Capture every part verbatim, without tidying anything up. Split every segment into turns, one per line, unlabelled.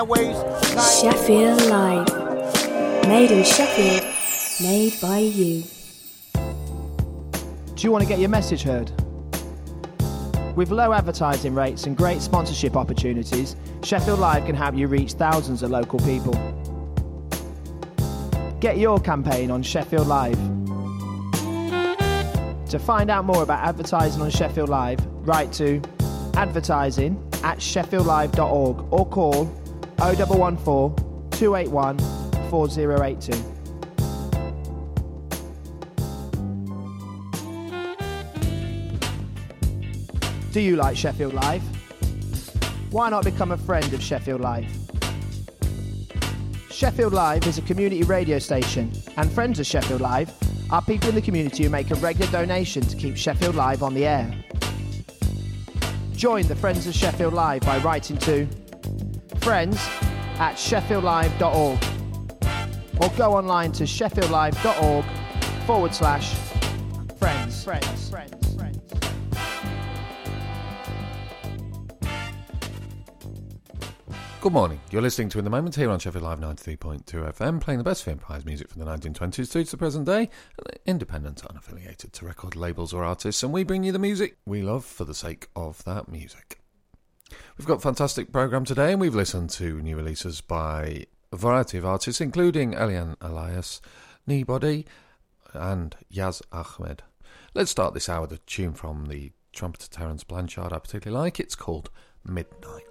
Sheffield Live. Made in Sheffield. Made by you.
Do you want to get your message heard? With low advertising rates and great sponsorship opportunities, Sheffield Live can help you reach thousands of local people. Get your campaign on Sheffield Live. To find out more about advertising on Sheffield Live, write to advertising at sheffield live dot org or call oh one one four, two eight one, four oh eight two. Do you like Sheffield Live? Why not become a friend of Sheffield Live? Sheffield Live is a community radio station, and friends of Sheffield Live are people in the community who make a regular donation to keep Sheffield Live on the air. Join the Friends of Sheffield Live by writing to friends at sheffield live dot org or go online to sheffield live dot org forward slash friends. Friends. Friends.
Good morning. You're listening to In the Moment here on Sheffield Live ninety-three point two F M, playing the best film prize music from the nineteen twenties through to the present day, independent, unaffiliated to record labels or artists, and we bring you the music we love for the sake of that music. We've got a fantastic programme today, and we've listened to new releases by a variety of artists, including Elian Elias, Kneebody, and Yaz Ahmed. Let's start this hour with a tune from the trumpeter Terence Blanchard I particularly like. It's called Midnight.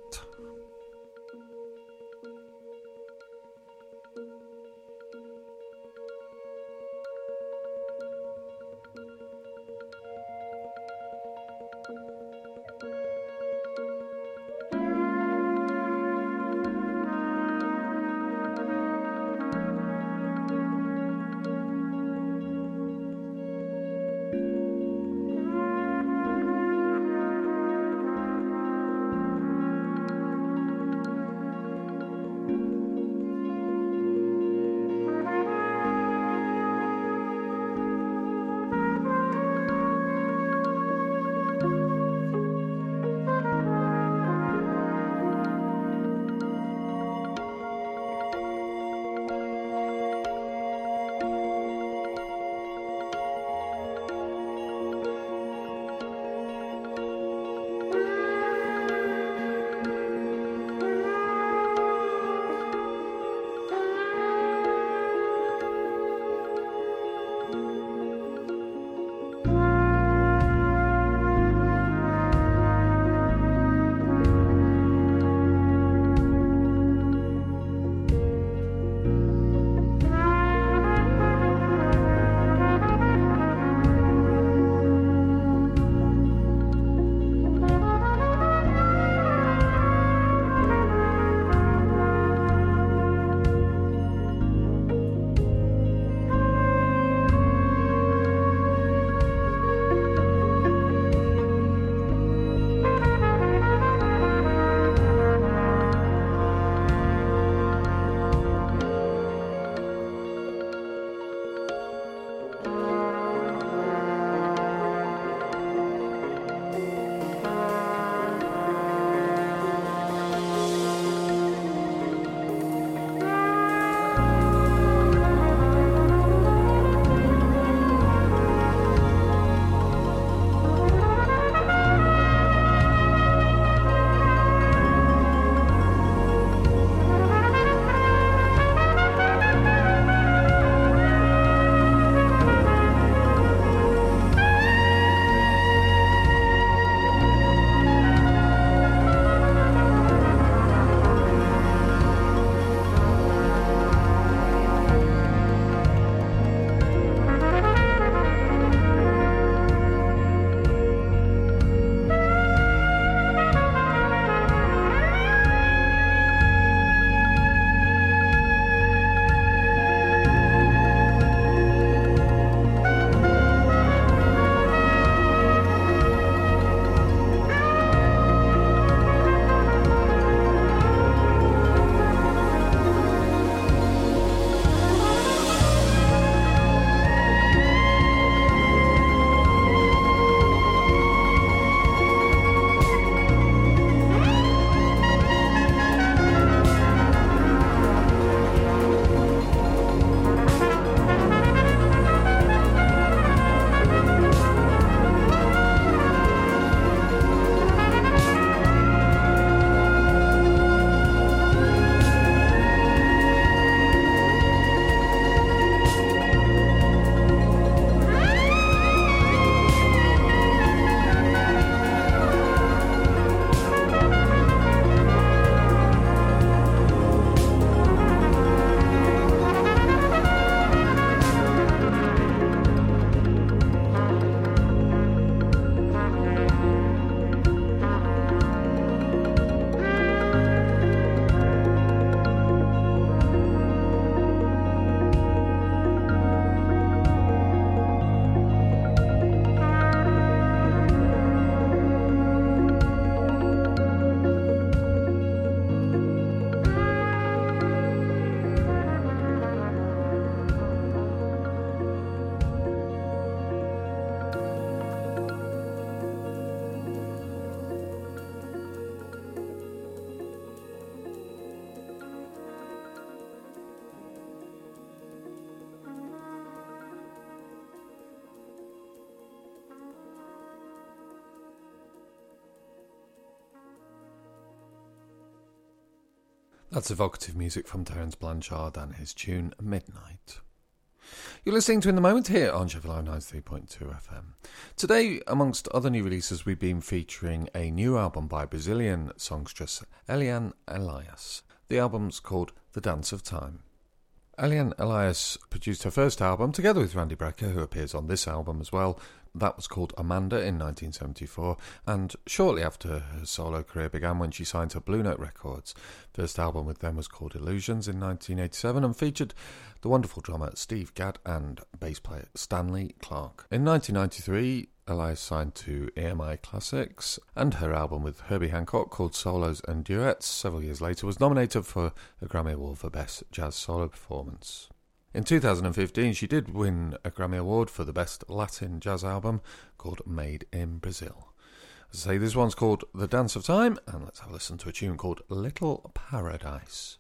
That's evocative music from Terence Blanchard and his tune Midnight. You're listening to In the Moment here on Sheffield Live ninety-three point two F M. Today, amongst other new releases, we've been featuring a new album by Brazilian songstress Eliane Elias. The album's called The Dance of Time. Eliane Elias produced her first album together with Randy Brecker, who appears on this album as well. That was called Amanda in nineteen seventy-four, and shortly after her solo career began when she signed to Blue Note Records. First album with them was called Illusions in nineteen eighty-seven and featured the wonderful drummer Steve Gadd and bass player Stanley Clarke. In nineteen ninety-three, Elias signed to E M I Classics, and her album with Herbie Hancock called Solos and Duets several years later was nominated for a Grammy Award for Best Jazz Solo Performance. In two thousand fifteen, she did win a Grammy Award for the Best Latin Jazz Album called Made in Brazil. As I say, this one's called The Dance of Time, and let's have a listen to a tune called Little Paradise.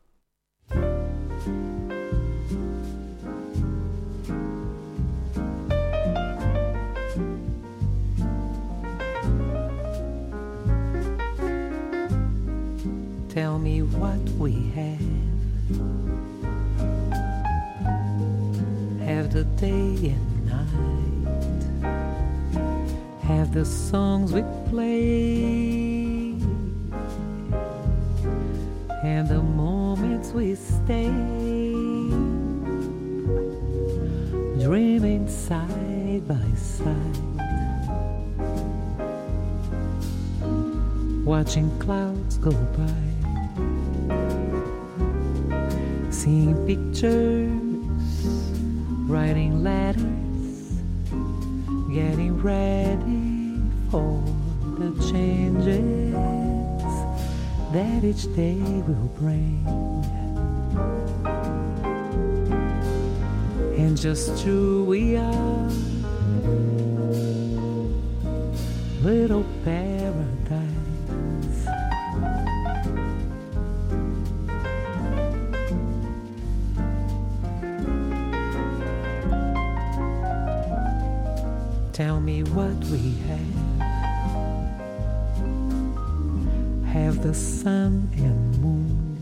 Tell me what we have. Have the day and night. Have the songs we play. And the moments we stay. Dreaming side by side. Watching clouds go by. Seeing pictures, writing letters, getting ready for the changes that each day will bring. And just true we are, little paradise. Tell me what we have. Have the sun and moon.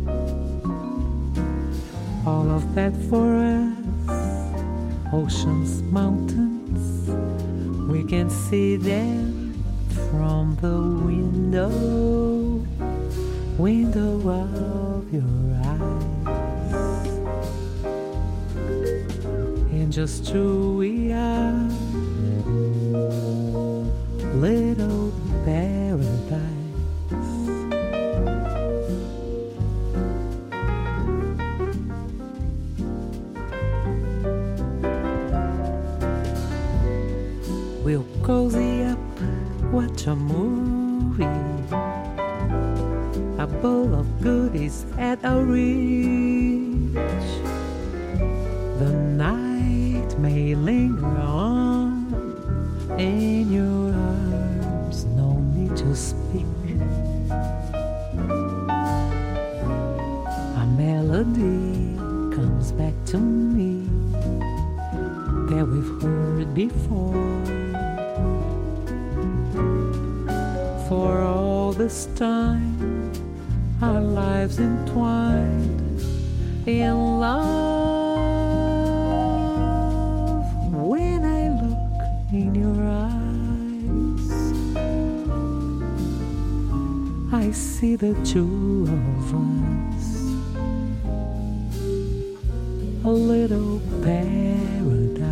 All of that for us. Oceans, mountains. We can see them from the window. Window of your eyes. And just who we are. Little paradise. We'll cozy up, watch a movie. A bowl of goodies at our reach. The night may linger on in your arms, no need to speak. A melody comes back to me that we've heard before. For all this time, our lives entwined in love. When I look in your eyes, I see the two of us, a little paradise.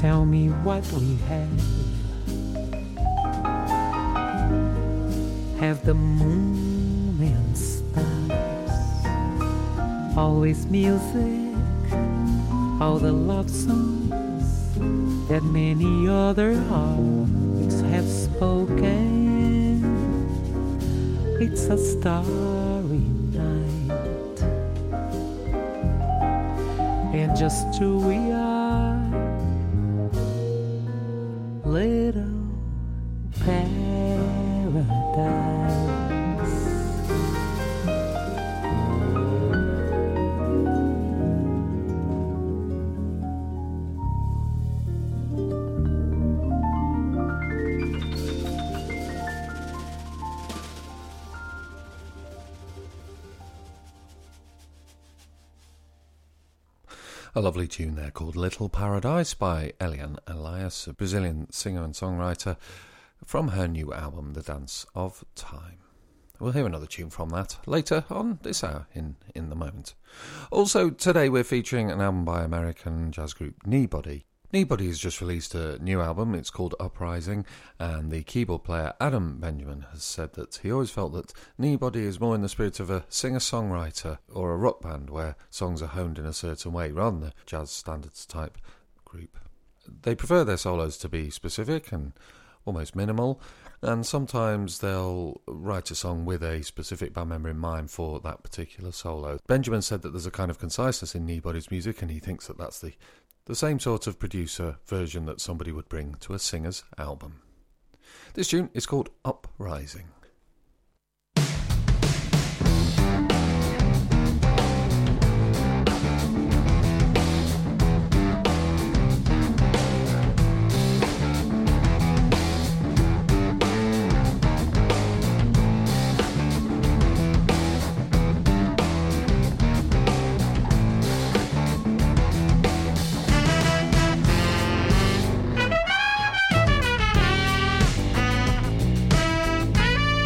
tell me what we have. Have the moon and stars, always music, all the love songs that many other hearts have spoken. It's a starry night, and just two we are, little paradise.
A lovely tune there called Little Paradise by Eliane Elias, a Brazilian singer and songwriter, from her new album, The Dance of Time. We'll hear another tune from that later on this hour in In the Moment. Also, today we're featuring an album by American jazz group Kneebody. Kneebody has just released a new album. It's called Uprising, and the keyboard player Adam Benjamin has said that he always felt that Kneebody is more in the spirit of a singer-songwriter or a rock band where songs are honed in a certain way rather than a jazz standards type group. They prefer their solos to be specific and almost minimal, and sometimes they'll write a song with a specific band member in mind for that particular solo. Benjamin said that there's a kind of conciseness in Kneebody's music, and he thinks that that's the The same sort of producer version that somebody would bring to a singer's album. This tune is called Uprising.
Thank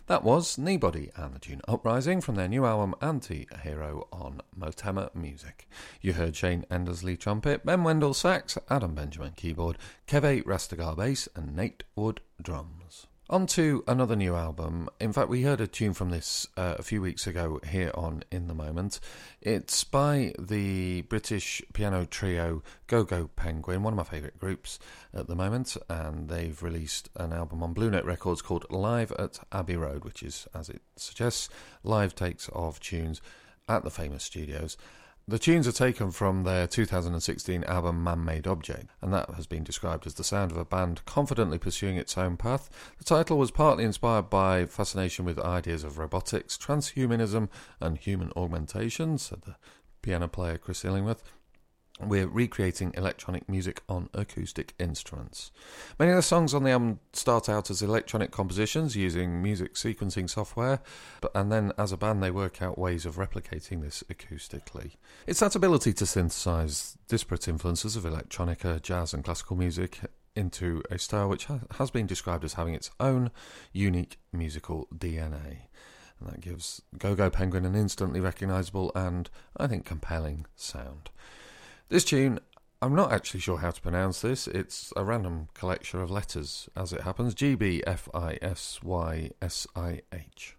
That was Kneebody and the tune Uprising from their new album Anti-Hero on Motema Music. You heard Shane Endersley trumpet, Ben Wendell sax, Adam Benjamin keyboard, Keve Rastegar bass and Nate Wood drums. On to another new album. In fact, we heard a tune from this uh, a few weeks ago here on In The Moment. It's by the British piano trio Go-Go Penguin, one of my favourite groups at the moment, and they've released an album on Blue Note Records called Live at Abbey Road, which is, as it suggests, live takes of tunes at the famous studios. The tunes are taken from their two thousand sixteen album Man-Made Object, and that has been described as the sound of a band confidently pursuing its own path. The title was partly inspired by fascination with ideas of robotics, transhumanism and human augmentation, said the piano player Chris Illingworth. We're recreating electronic music on acoustic instruments. Many of the songs on the album start out as electronic compositions using music sequencing software, but and then as a band they work out ways of replicating this acoustically. It's that ability to synthesize disparate influences of electronica, jazz and classical music into a style which ha- has been described as having its own unique musical D N A. And that gives Go-Go Penguin an instantly recognisable and, I think, compelling sound. This tune, I'm not actually sure how to pronounce this. It's a random collection of letters, as it happens. G B F I S Y S I H.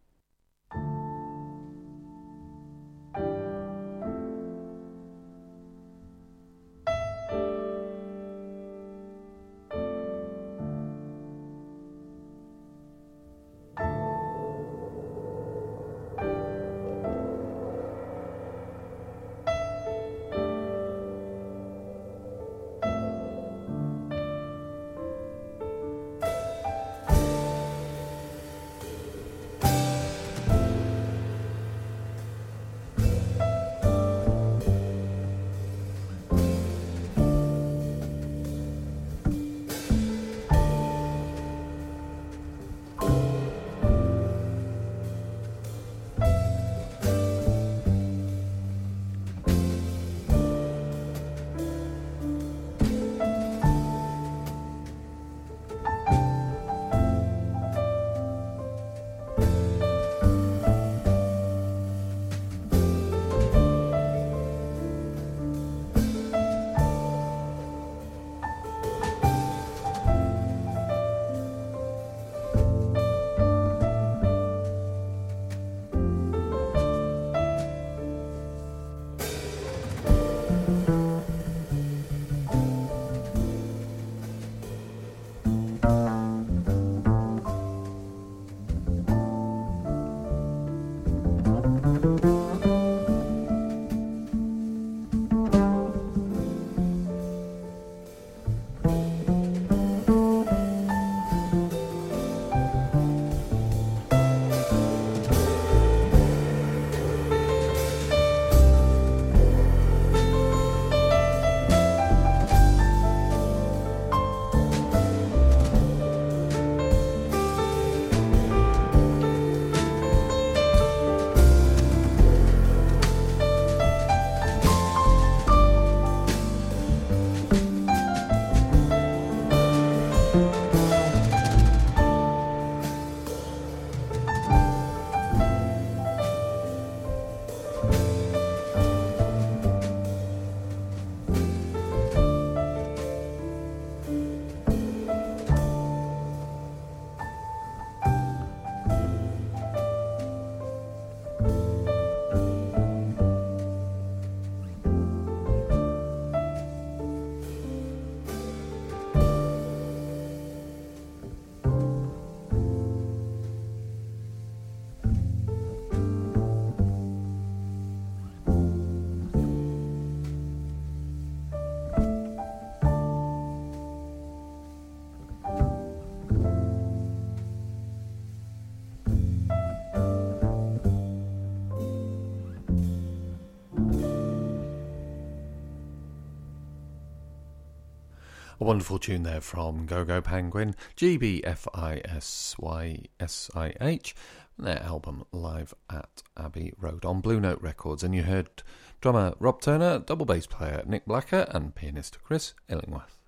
A wonderful tune there from Go-Go Penguin, G B F I S Y S I H, their album Live at Abbey Road on Blue Note Records. And you heard drummer Rob Turner, double bass player Nick Blacker and pianist Chris Illingworth.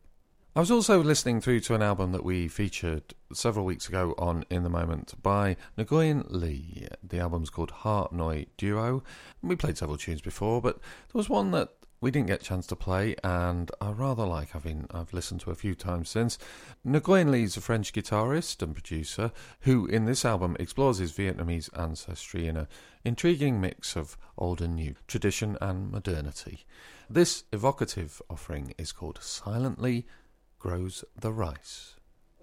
I was also listening through to an album that we featured several weeks ago on In the Moment by Nguyen Lee. The album's called Heart Noi Duo. We played several tunes before, but there was one that we didn't get a chance to play, and I rather like having I've listened to a few times since. Nguyen Lee's a French guitarist and producer who, in this album, explores his Vietnamese ancestry in an intriguing mix of old and new, tradition and modernity. This evocative offering is called Silently Grows the Rice.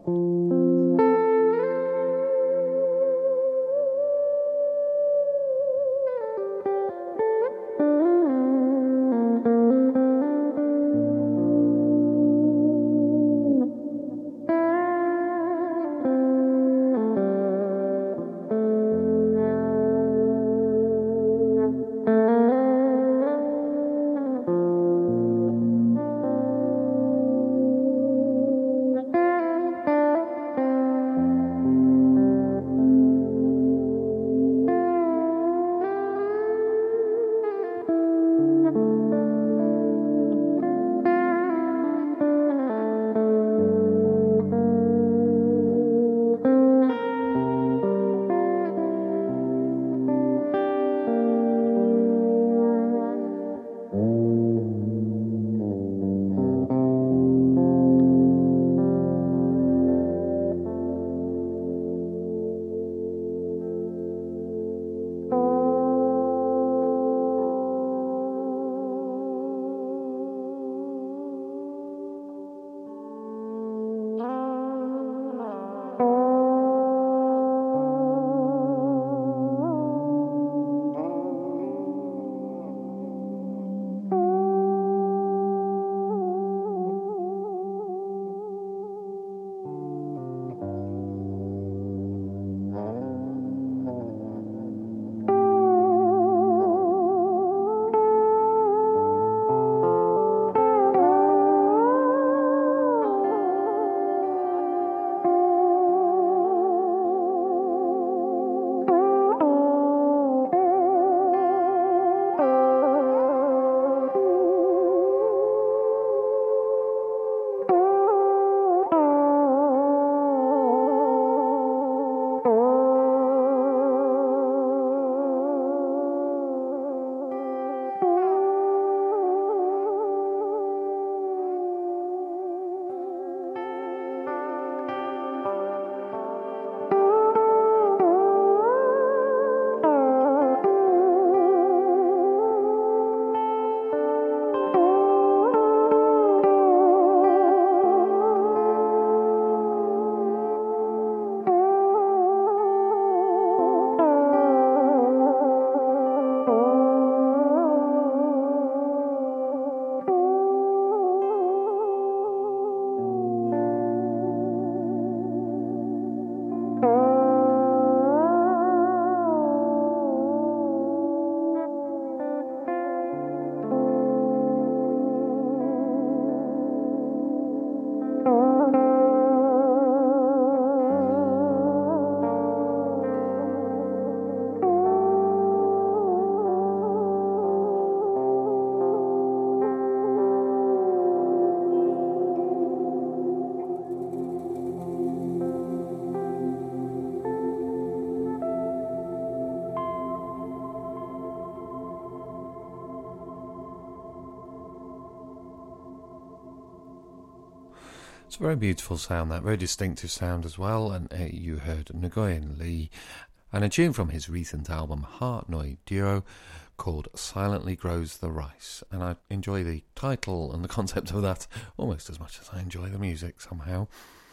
It's a very beautiful sound, that very distinctive sound as well, and uh, you heard Nguyen Lee and a tune from his recent album Heart Noi Duo called Silently Grows the Rice, and I enjoy the title and the concept of that almost as much as I enjoy the music somehow.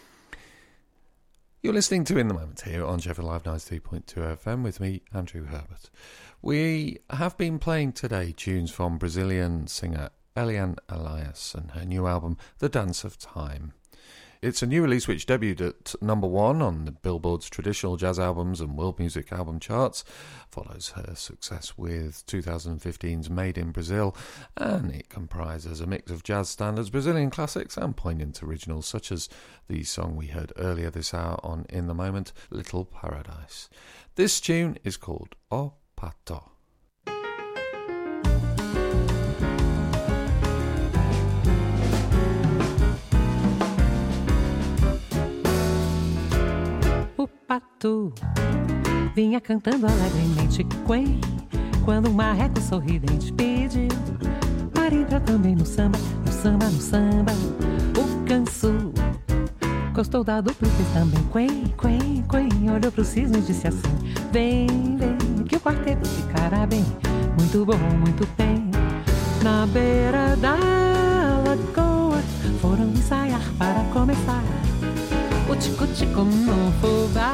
You're listening to In the Moment here on Sheffield Live ninety-three point two F M with me, Andrew Herbert. We have been playing today tunes from Brazilian singer Eliane Elias and her new album The Dance of Time. It's a new release which debuted at number one on the Billboard's traditional jazz albums and world music album charts, follows her success with twenty fifteen's Made in Brazil, and it comprises a mix of jazz standards, Brazilian classics and poignant originals such as the song we heard earlier this hour on In the Moment, Little Paradise. This tune is called O Pato.
pato vinha cantando alegremente quen, quando um marreco sorridente pediu para entrar também no samba, no samba, no samba. O ganso gostou da dupla e fez também quen, quen, quen. Olhou pro cisne e disse assim: vem, vem, que o quarteto ficará bem, muito bom, muito bem. Na beira da lagoa foram ensaiar para começar o tico-tico no fubá.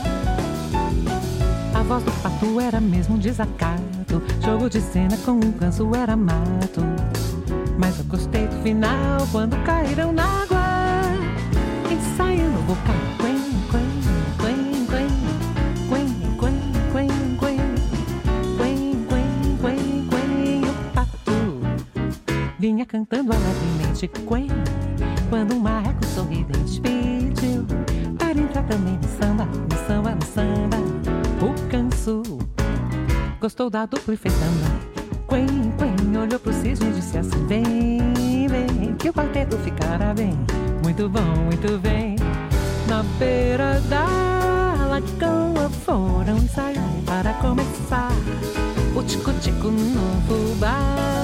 A voz do pato era mesmo um desacato, jogo de cena com um ganso era mato. Mas eu gostei do final, quando caíram na água, ensaiando o vocal. Quen, quen, quen, quen, quen, quen, quen, quen, quen, quen, quen. O pato vinha cantando alegremente quen, quando um marreco sorridente pediu para entrar também no samba, no samba, no samba. O ganso gostou da dupla e fez também quen, quen. Olhou pro cisne e disse assim: vem, vem, que o quarteto ficará bem, muito bom, muito bem. Na beira da lagoa foram ensaiar para começar o tico-tico no fubá.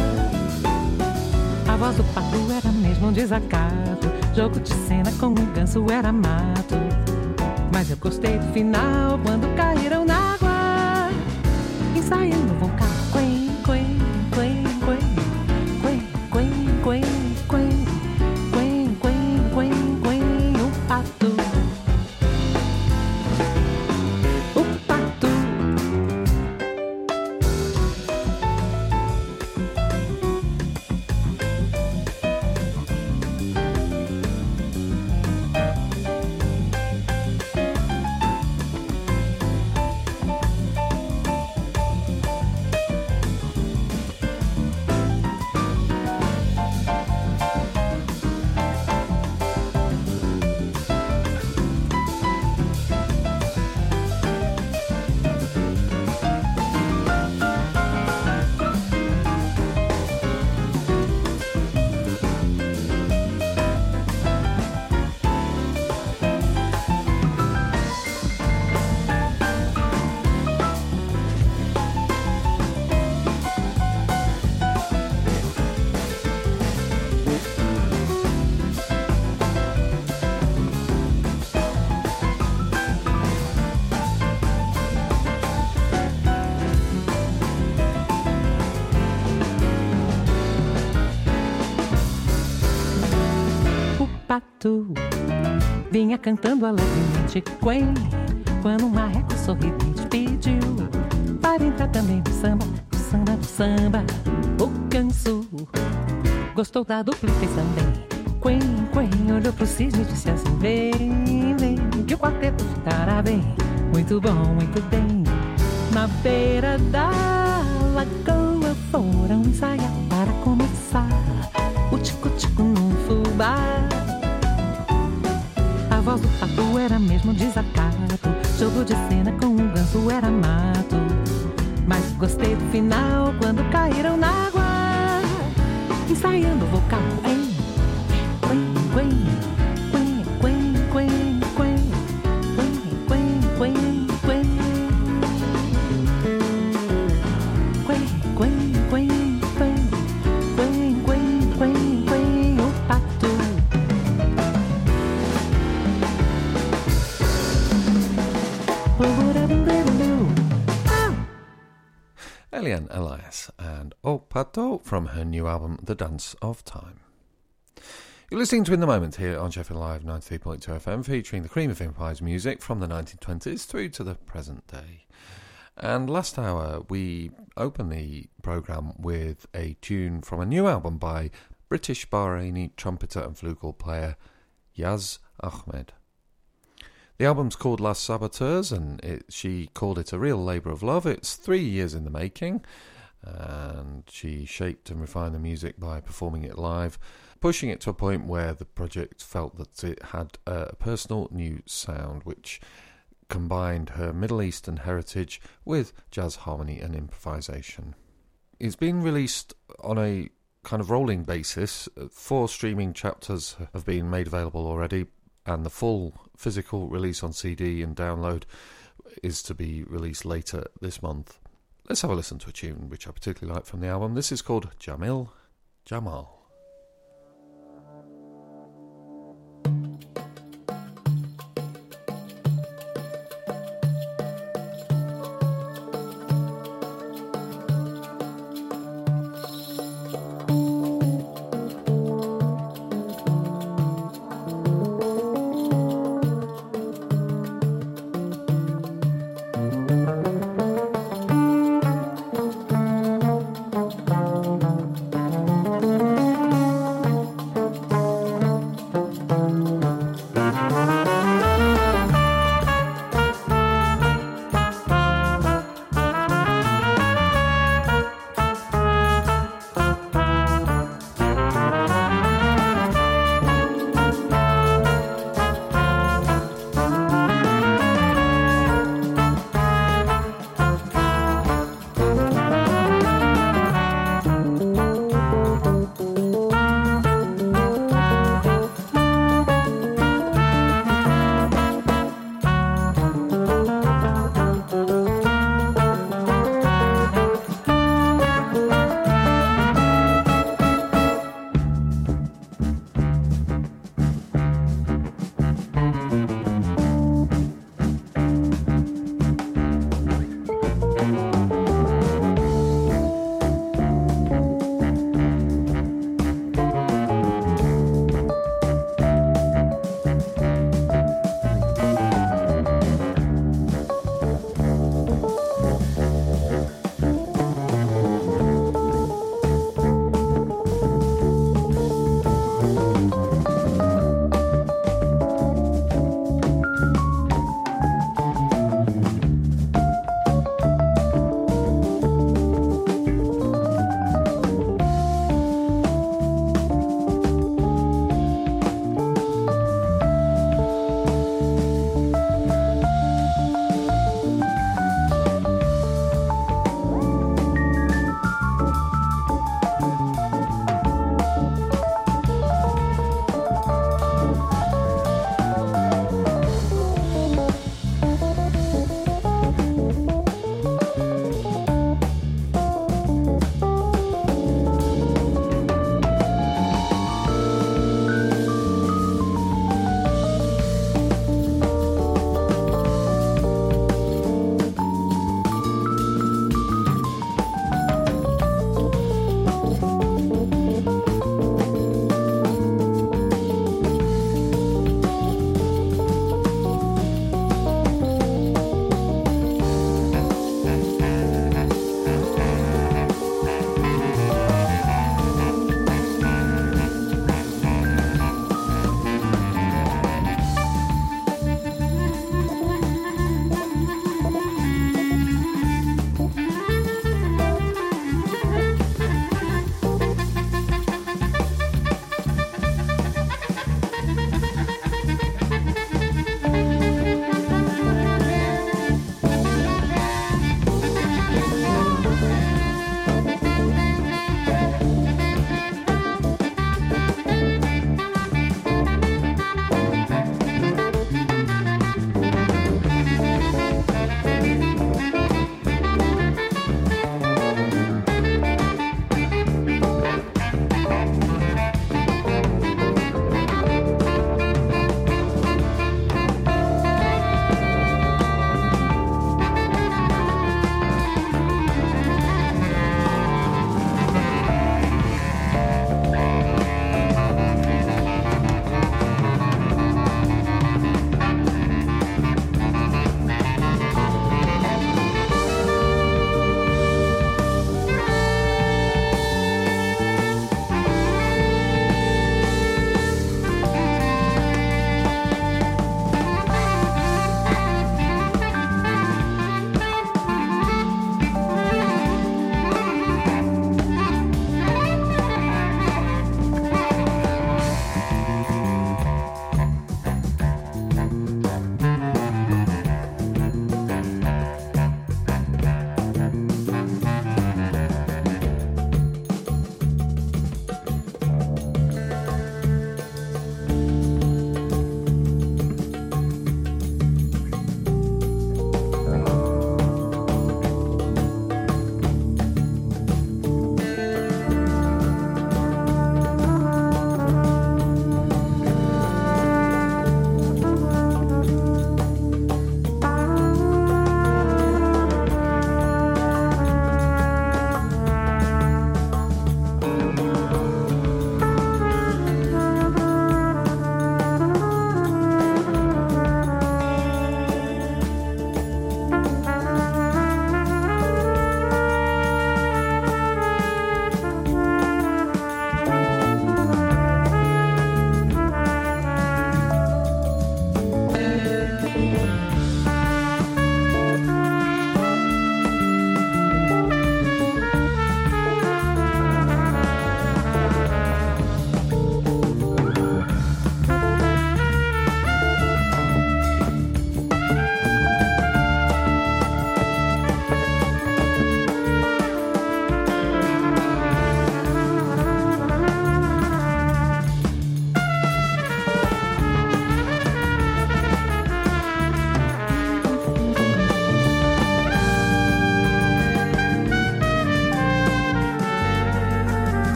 A voz do pato era mesmo um desacato, jogo de cena com um ganso era mato. Mas eu gostei do final, quando caíram na água, ensaiando o vocal. Quen, quen, quen, quen, quen, quen, quen, quen, quen, quen, quen. O pato, o pato. Vinha cantando alegremente quen, quando um marreco sorridente pediu para entrar também no samba, no samba, no samba. O ganso gostou da dupla e fez também quen, quen. Olhou pro cisne e disse assim: vem, vem, que o quarteto ficará bem, muito bom, muito bem. Na beira da lagoa foram ensaiar para começar o tico-tico no fubá. A voz do pato era mesmo desacato, jogo de cena com um ganso era mato. Mas gostei do final, quando caíram na água, ensaiando o vocal. Quen, quen, quen, quen, quen, quen, quen, quen, quen, quen, quen, quen, quen, quen, quen, quen, quen. O pato.
Eliane Elias and O Pato from her new album The Dance of Time. You're listening to In the Moment here on Sheffield Live ninety-three point two F M, featuring the cream of improvised music from the nineteen twenties through to the present day. And last hour we opened the programme with a tune from a new album by British Bahraini trumpeter and flugel player Yaz Ahmed. The album's called Las Saboteurs, and it, she called it a real labour of love. It's three years in the making, and she shaped and refined the music by performing it live, pushing it to a point where the project felt that it had a personal new sound, which combined her Middle Eastern heritage with jazz harmony and improvisation. It's been released on a kind of rolling basis. Four streaming chapters have been made available already, and the full physical release on C D and download is to be released later this month. Let's have a listen to a tune which I particularly like from the album. This is called Jamil Jamal.
Thank you.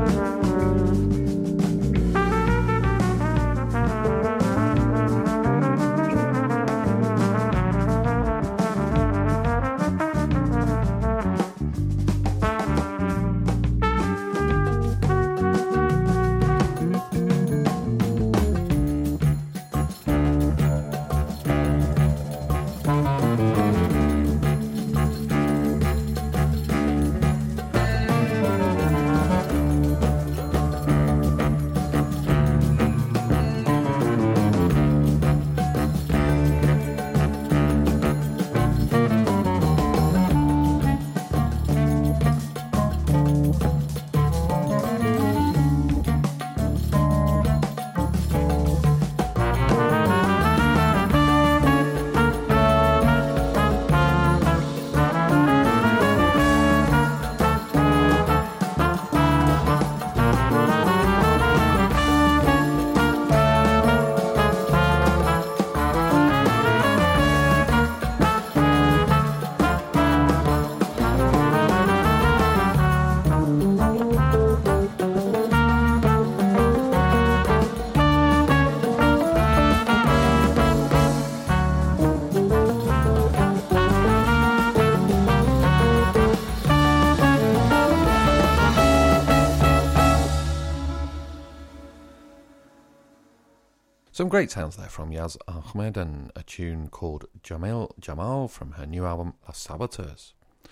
Some great sounds there from Yaz Ahmed and a tune called Jamil Jamal from her new album La Saboteurs.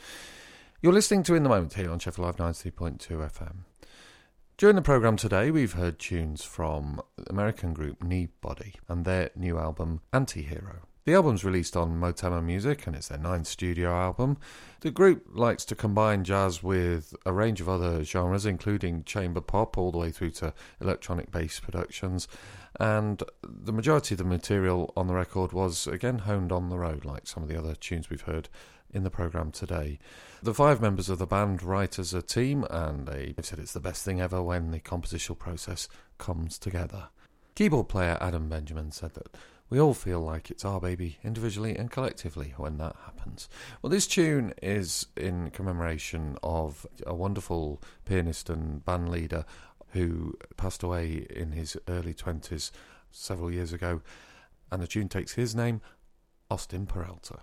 You're listening to In the Moment here on Sheffield Live ninety-three point two F M. During the programme today, we've heard tunes from the American group Kneebody and their new album Anti-Hero. The album's released on Motema Music and it's their ninth studio album. The group likes to combine jazz with a range of other genres, including chamber pop all the way through to electronic bass productions. And the majority of the material on the record was, again, honed on the road, like some of the other tunes we've heard in the programme today. The five members of the band write as a team, and they've said it's the best thing ever when the compositional process comes together. Keyboard player Adam Benjamin said that we all feel like it's our baby, individually and collectively, when that happens. Well, this tune is in commemoration of a wonderful pianist and band leader who passed away in his early twenties several years ago, and the tune takes his name, Austin Peralta.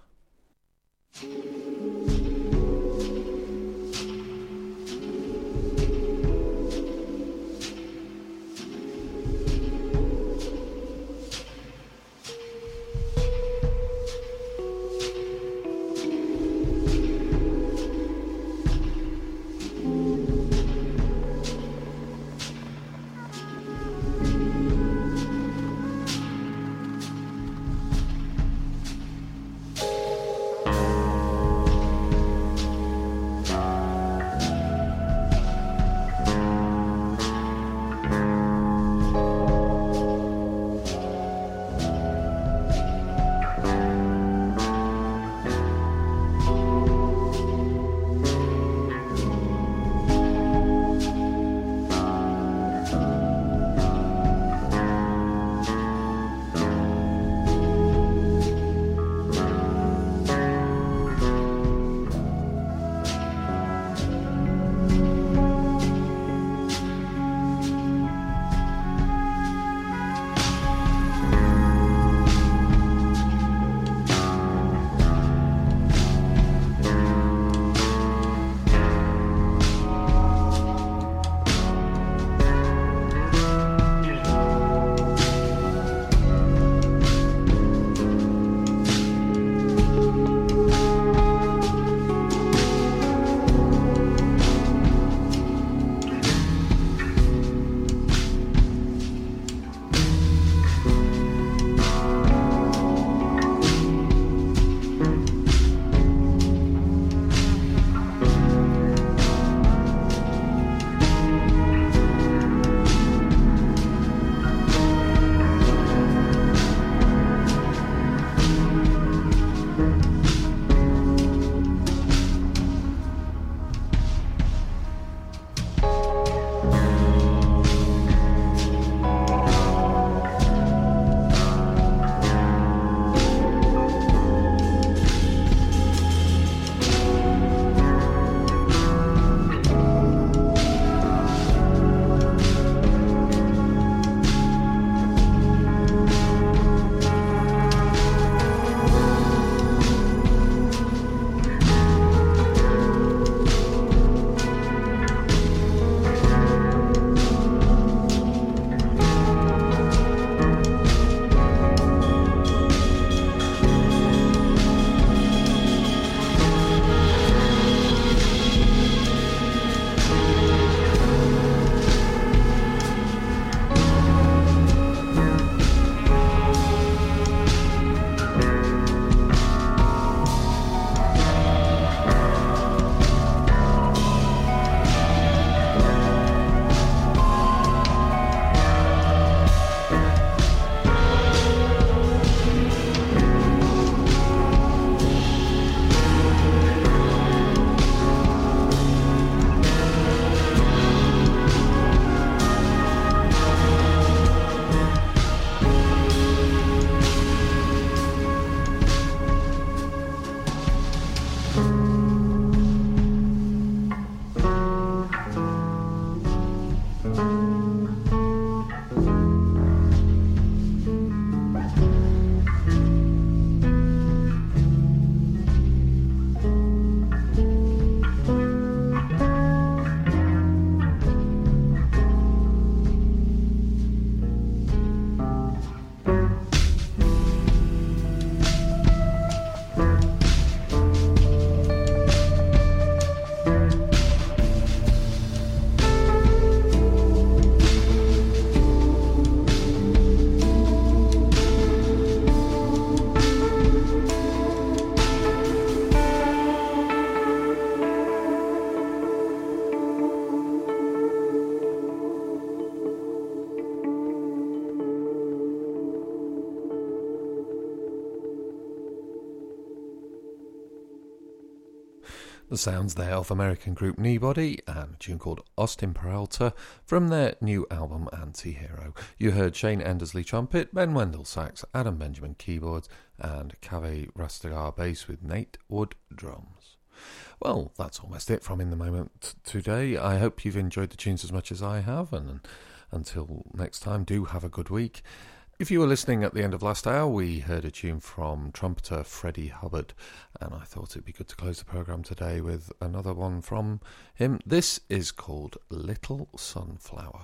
The sounds there of American group Kneebody and a tune called Austin Peralta from their new album Anti-Hero. You heard Shane Endersley trumpet, Ben Wendell sax, Adam Benjamin keyboards and Kaveh Rastegar bass with Nate Wood drums. Well, that's almost it from In the Moment today. I hope you've enjoyed the tunes as much as I have, and until next time, do have a good week. If you were listening at the end of last hour, we heard a tune from trumpeter Freddie Hubbard, and I thought it'd be good to close the programme today with another one from him. This is called Little Sunflower.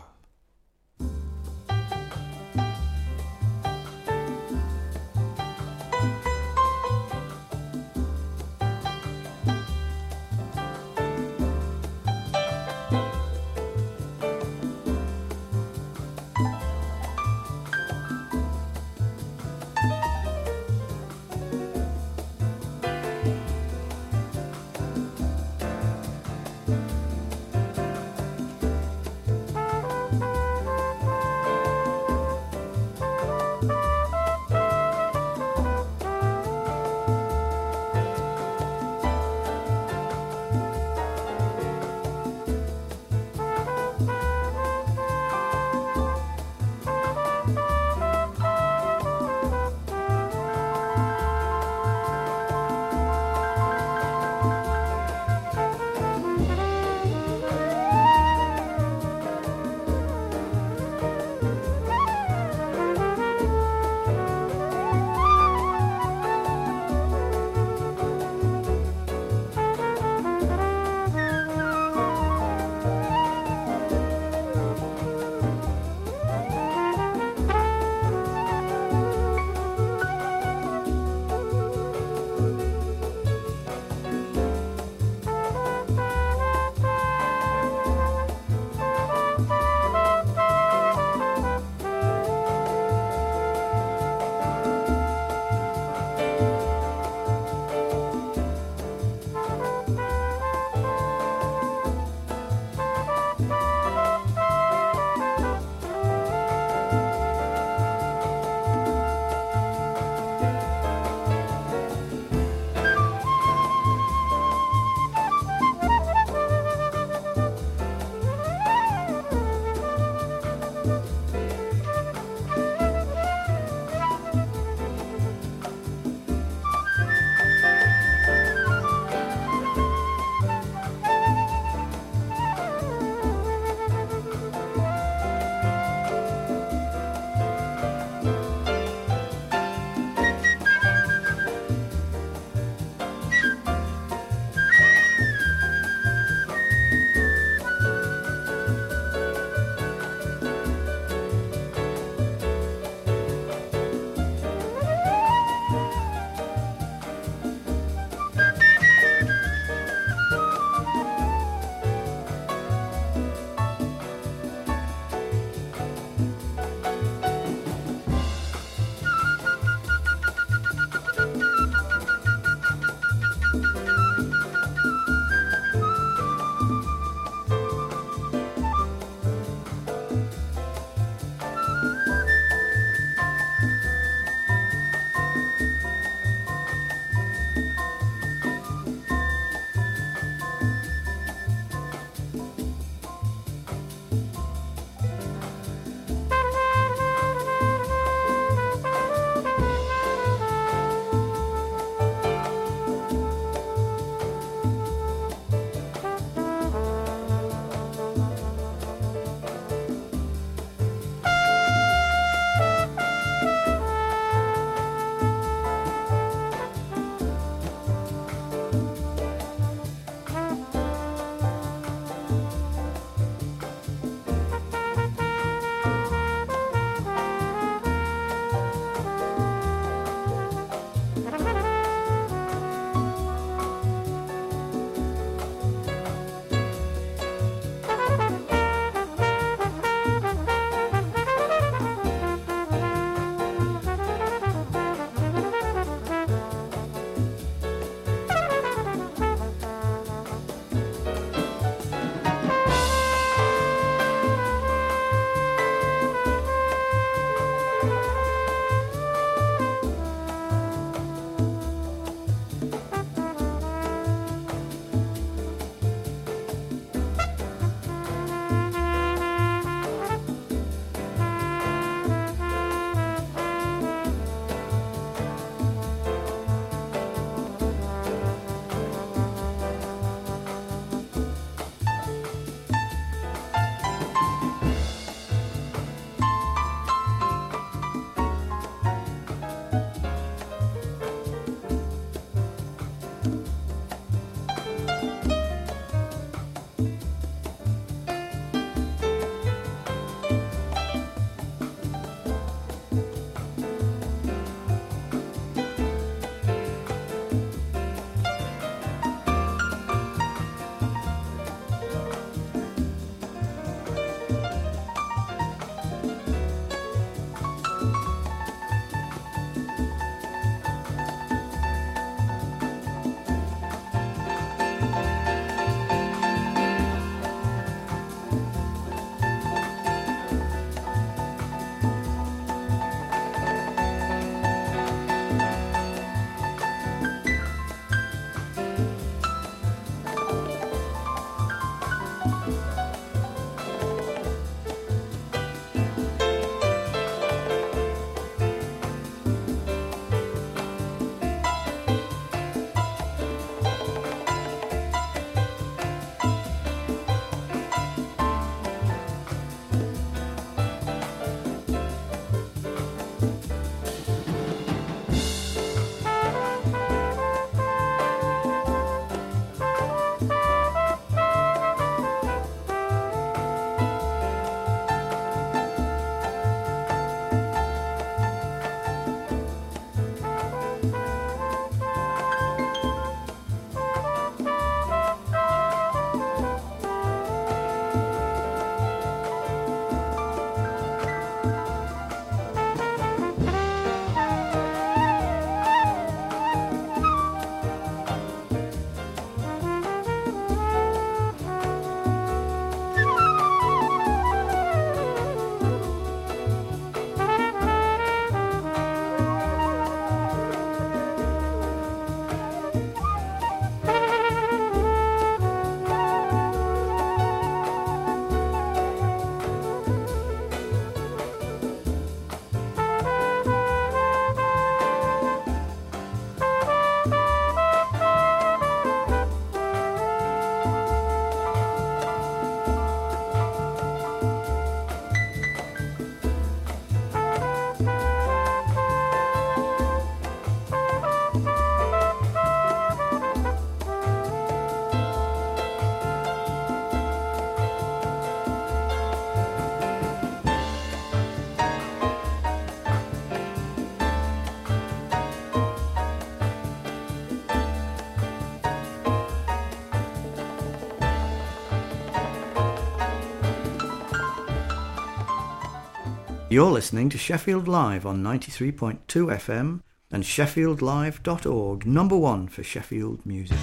You're listening to Sheffield Live on ninety-three point two F M and sheffield live dot org, number one for Sheffield music.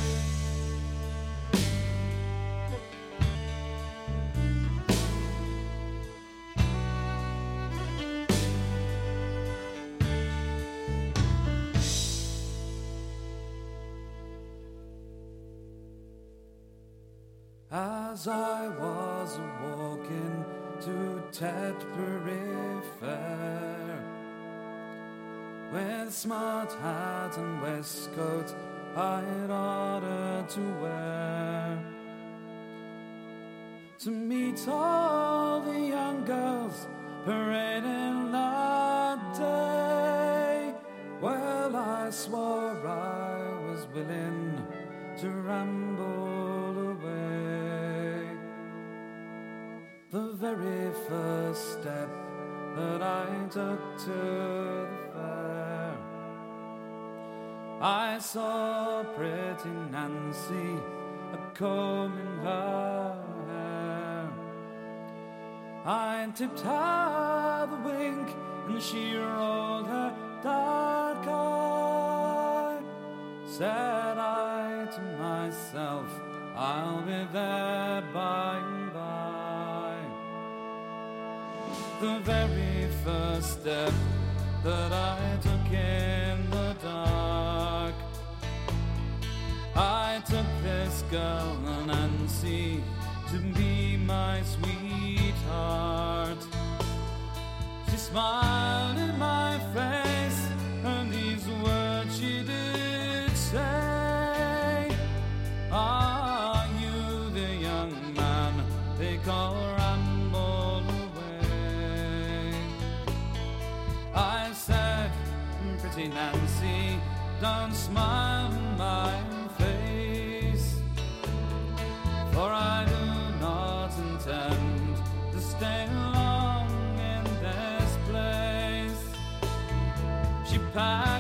As I was walking to Tetbury Fair, with smart hat and waistcoat I'd ordered to wear, to meet all the young girls parading that day. Well, I swore I was willing to ramble away. The very first step that I took to the fair, I saw pretty Nancy a-combing her hair. I tipped her the wink and she rolled her dark eye. Said I to myself, I'll be there by and by. The very first step that I took in the dark, I took this girl, Nancy, to be my sweetheart. She smiled in my face, and these words she did say: are you the young man they call Ramble Away? I said, pretty Nancy, don't smile in my face, for I do not intend to stay long in this place. She passed